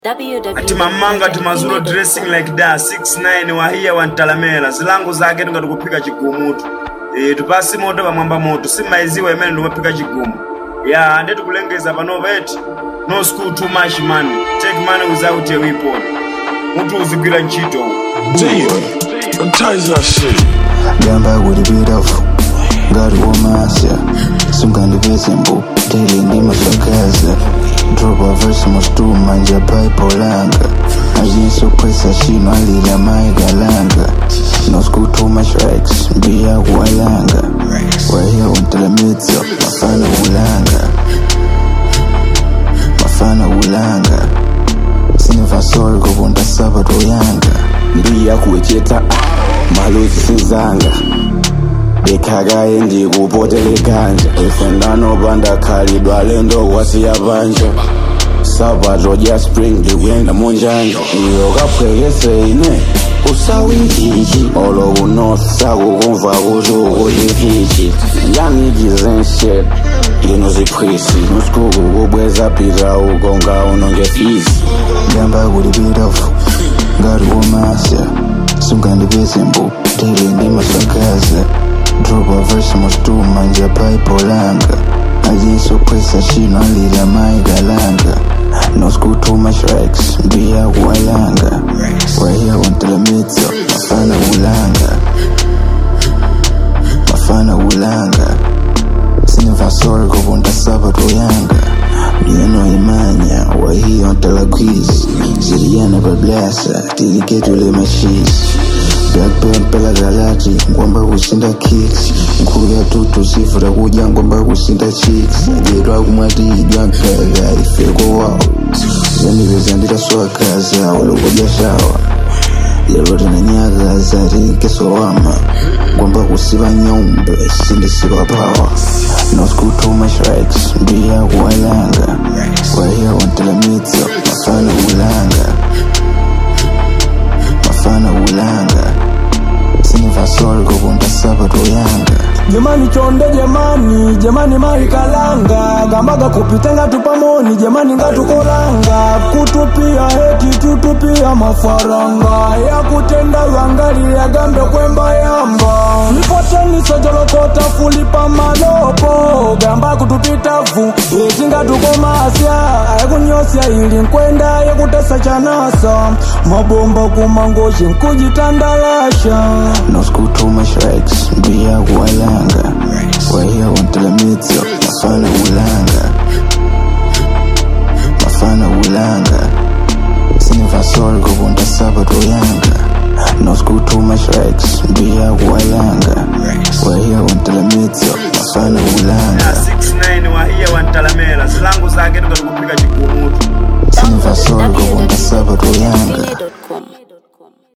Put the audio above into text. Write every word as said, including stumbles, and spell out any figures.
Ati mamanga tumazuro dressing like that six nine wahia wantalamela zilangu zake tungatukupika chigumutu eh tupasi moto bamwamba moto simaiziwa imene ndumapika chigumu ya ande tukulengeza pano beti no school too much money take money without a weapon mutu uzigwira nchito damn ties that shit gamba kuti beautiful ngati womasya sungandipezembo tele ndi mafakaza drop a verse mustuma nja bible langa azinso kwesa chino alila maiga langa no school too much racks mbiya kuwalanga wahia untelemitso mafana ulanga mafana ulanga sinivasori kubunda sabato yanga mbiya kuwecheta maluzi sizanga bekagaye ndi kupotele ganja efendano banda khalidwa lendo wasiya banja sabato ja spring ndikuyenda munjanja iyo kapwekese ine usawinjiji olo unosi sakukumva kuti ukulikichi yanikizenshit ngeno ziphwisi nosikuku kubweza pita ukonga unonge fisi gamba kuti beautiful ngati womasya sungandipezembo tele ndi mafakaza drop a verse mustuma nja bible langa azinso kwesa chino alila maiga langa no school too much racks mbiya kuwalanga wahia untelemitso mafana ulanga mafana ulanga sinivasori kubunda sabato yanga miyeno imanya wahia untelagwizi ziliyana bablasa tiliketule machisi Black belt pela galati ngomba kusinda kicks nkuya tutu sifura kuja ngomba kusinda chicks jirwa kumati idwa nkaga ifeko wao zani bezandira soa kaza walogoja shawa yerote na nyaga zari keso wama ngomba kusiba nyombe sindi siba power no school too much racks mbiya kuwalanga wahia untelemitso mafana ulanga mafana ulanga sinivasori kubunda sabato yanga Jamani chonde jamani, jamani marikalanga Gambaga kupitenga tupamoni, jamani ngatukolanga Kutupia heti tutupia mafaranga Ya kutenda wangali ya gambe kwemba yamba Nipoteni sojolokota fulipa malopo Gamba kutupita vu, ezinga tukomasya Ayakunyosya ili nkwenda ya kutesa chanasa Mabomba kumangoshi nkujitandalasha no school too much racks mbiya kuwalanga wahia untelemitso mafana ulanga mafana ulanga sinivasori kubunda sabato yanga no school too much racks mbiya kuwalanga wahia untelemitso mafana ulanga six nine wahia wantalamela zilangu zake tungatukupika chigumu